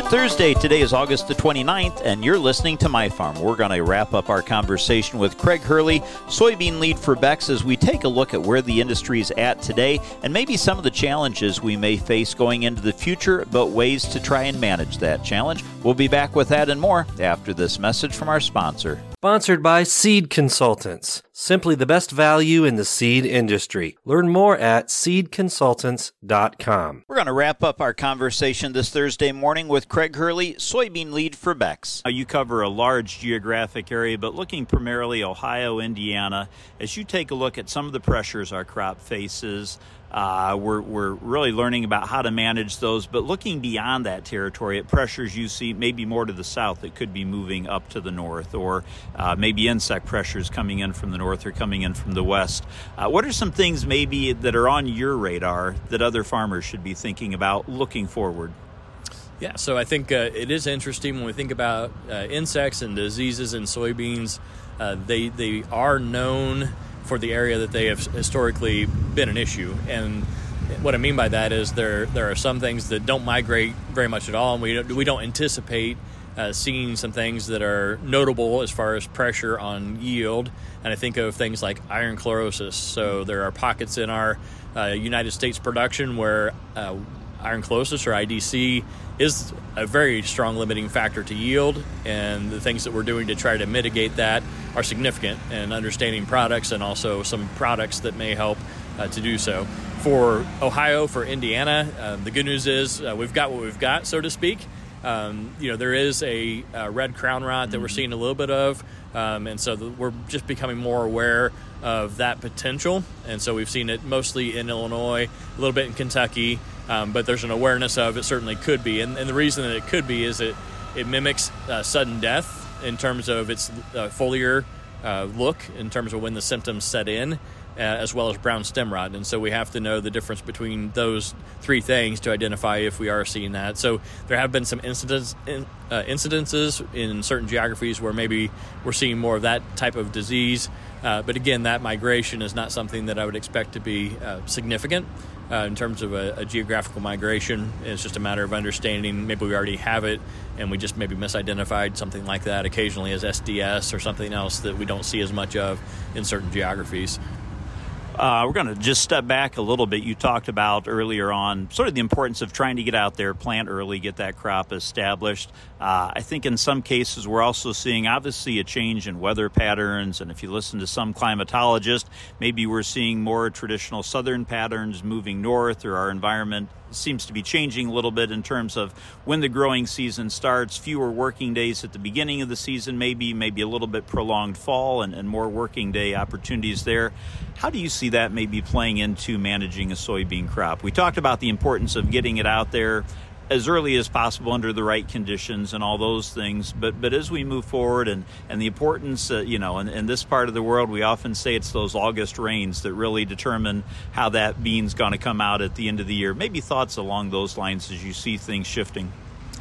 Thursday, today is August the 29th, and you're listening to My Farm. We're going to wrap up our conversation with Craig Hurley, soybean lead for Beck's, as we take a look at where the industry is at today and maybe some of the challenges we may face going into the future, but ways to try and manage that challenge. We'll be back with that and more after this message from our sponsor. Sponsored by Seed Consultants, simply the best value in the seed industry. Learn more at seedconsultants.com. We're going to wrap up our conversation this Thursday morning with Craig Hurley, soybean lead for Beck's. You cover a large geographic area, but looking primarily Ohio, Indiana. As you take a look at some of the pressures our crop faces, we're really learning about how to manage those, but looking beyond that territory at pressures you see maybe more to the south that could be moving up to the north, or maybe insect pressures coming in from the north or coming in from the west. What are some things maybe that are on your radar that other farmers should be thinking about looking forward? Yeah, so I think it is interesting when we think about insects and diseases in soybeans. They are known for the area that they have historically been an issue. And what I mean by that is there are some things that don't migrate very much at all, and we don't anticipate seeing some things that are notable as far as pressure on yield. And I think of things like iron chlorosis. So there are pockets in our United States production where iron chlorosis, or IDC, is a very strong limiting factor to yield, and the things that we're doing to try to mitigate that are significant, and understanding products and also some products that may help to do so. For Ohio, for Indiana, the good news is we've got what we've got, so to speak. There is a red crown rot that we're seeing a little bit of, and so we're just becoming more aware of that potential. And so we've seen it mostly in Illinois, a little bit in Kentucky, but there's an awareness of it certainly could be. And the reason that it could be is it mimics sudden death in terms of its foliar look, in terms of when the symptoms set in, as well as brown stem rot. And so we have to know the difference between those three things to identify if we are seeing that. So there have been some incidences in certain geographies where maybe we're seeing more of that type of disease. But again, that migration is not something that I would expect to be significant in terms of a geographical migration. It's just a matter of understanding maybe we already have it and we just maybe misidentified something like that occasionally as SDS or something else that we don't see as much of in certain geographies. We're going to just step back a little bit. You talked about earlier on sort of the importance of trying to get out there, plant early, get that crop established. I think in some cases we're also seeing obviously a change in weather patterns, and if you listen to some climatologists, maybe we're seeing more traditional southern patterns moving north, or our environment seems to be changing a little bit in terms of when the growing season starts, fewer working days at the beginning of the season, maybe a little bit prolonged fall and more working day opportunities there. How do you see that maybe playing into managing a soybean crop? We talked about the importance of getting it out there as early as possible under the right conditions and all those things. But as we move forward and the importance, in this part of the world, we often say it's those August rains that really determine how that bean's going to come out at the end of the year. Maybe thoughts along those lines as you see things shifting.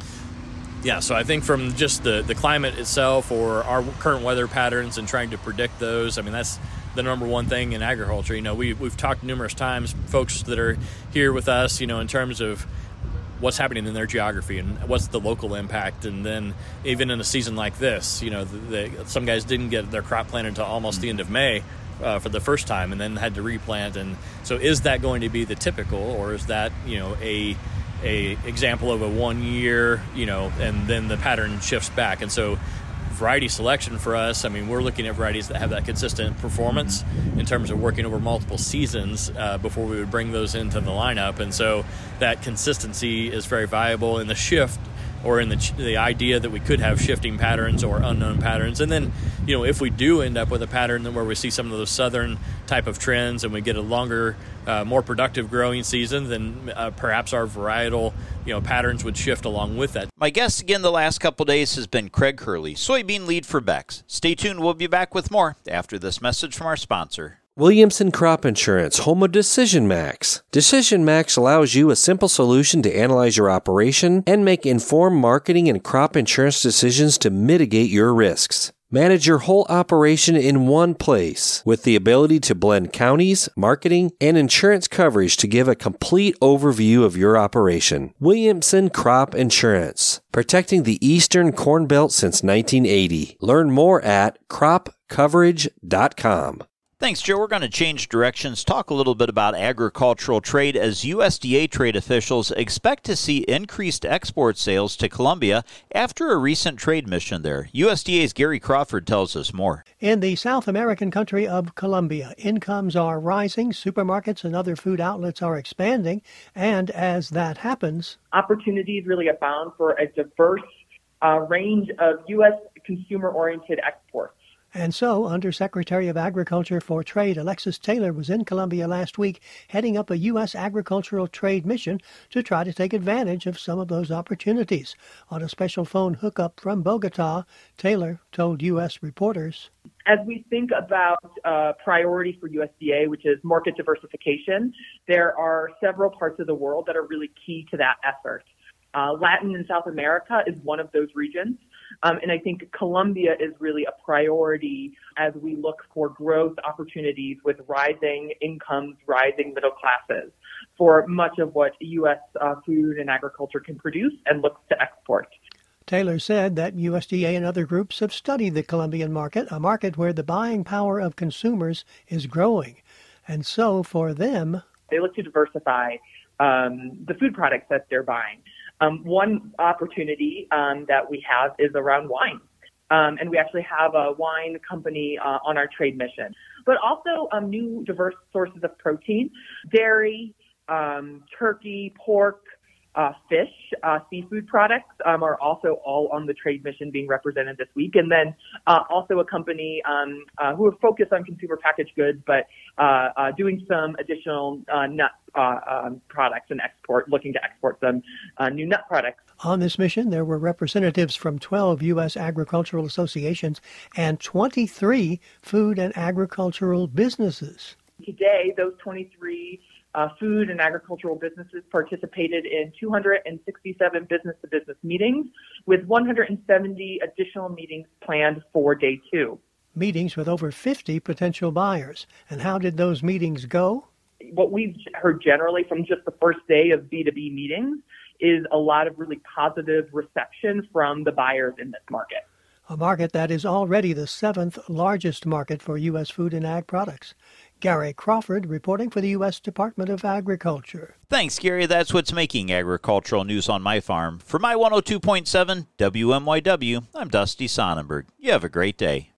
Yeah, so I think from just the climate itself or our current weather patterns and trying to predict those, I mean, that's the number one thing in agriculture. We've talked numerous times, folks that are here with us, in terms of what's happening in their geography and what's the local impact. And then even in a season like this, some guys didn't get their crop planted until almost the end of May for the first time, and then had to replant. And so is that going to be the typical, or is that, a example of a 1 year, and then the pattern shifts back? And so variety selection for us, I mean, we're looking at varieties that have that consistent performance in terms of working over multiple seasons before we would bring those into the lineup. And so that consistency is very valuable in the shift, or in the idea that we could have shifting patterns or unknown patterns. And then, if we do end up with a pattern where we see some of those southern type of trends and we get a longer, more productive growing season, then perhaps our varietal, patterns would shift along with that. My guest again the last couple days has been Craig Hurley, soybean lead for Beck's. Stay tuned. We'll be back with more after this message from our sponsor. Williamson Crop Insurance, home of Decision Max. Decision Max allows you a simple solution to analyze your operation and make informed marketing and crop insurance decisions to mitigate your risks. Manage your whole operation in one place with the ability to blend counties, marketing, and insurance coverage to give a complete overview of your operation. Williamson Crop Insurance, protecting the Eastern Corn Belt since 1980. Learn more at cropcoverage.com. Thanks, Joe. We're going to change directions, talk a little bit about agricultural trade as USDA trade officials expect to see increased export sales to Colombia after a recent trade mission there. USDA's Gary Crawford tells us more. In the South American country of Colombia, incomes are rising, supermarkets and other food outlets are expanding, and as that happens, opportunities really abound for a diverse range of U.S. consumer-oriented exports. And so, Undersecretary of Agriculture for Trade Alexis Taylor was in Colombia last week heading up a U.S. agricultural trade mission to try to take advantage of some of those opportunities. On a special phone hookup from Bogota, Taylor told U.S. reporters, as we think about priority for USDA, which is market diversification, there are several parts of the world that are really key to that effort. Latin and South America is one of those regions. And I think Colombia is really a priority as we look for growth opportunities with rising incomes, rising middle classes for much of what U.S. Food and agriculture can produce and looks to export. Taylor said that USDA and other groups have studied the Colombian market, a market where the buying power of consumers is growing. And so for them, they look to diversify the food products that they're buying. One opportunity that we have is around wine. And we actually have a wine company on our trade mission. But also new diverse sources of protein, dairy, turkey, pork, fish, seafood products are also all on the trade mission being represented this week. And then also a company who are focused on consumer packaged goods, but doing some additional nut products and looking to export some new nut products. On this mission, there were representatives from 12 U.S. agricultural associations and 23 food and agricultural businesses. Today, those 23 food and agricultural businesses participated in 267 business-to-business meetings with 170 additional meetings planned for day 2. Meetings with over 50 potential buyers. And how did those meetings go? What we've heard generally from just the first day of B2B meetings is a lot of really positive reception from the buyers in this market. A market that is already the 7th largest market for U.S. food and ag products. Gary Crawford reporting for the U.S. Department of Agriculture. Thanks, Gary. That's what's making agricultural news on my farm. For my 102.7 WMYW, I'm Dusty Sonnenberg. You have a great day.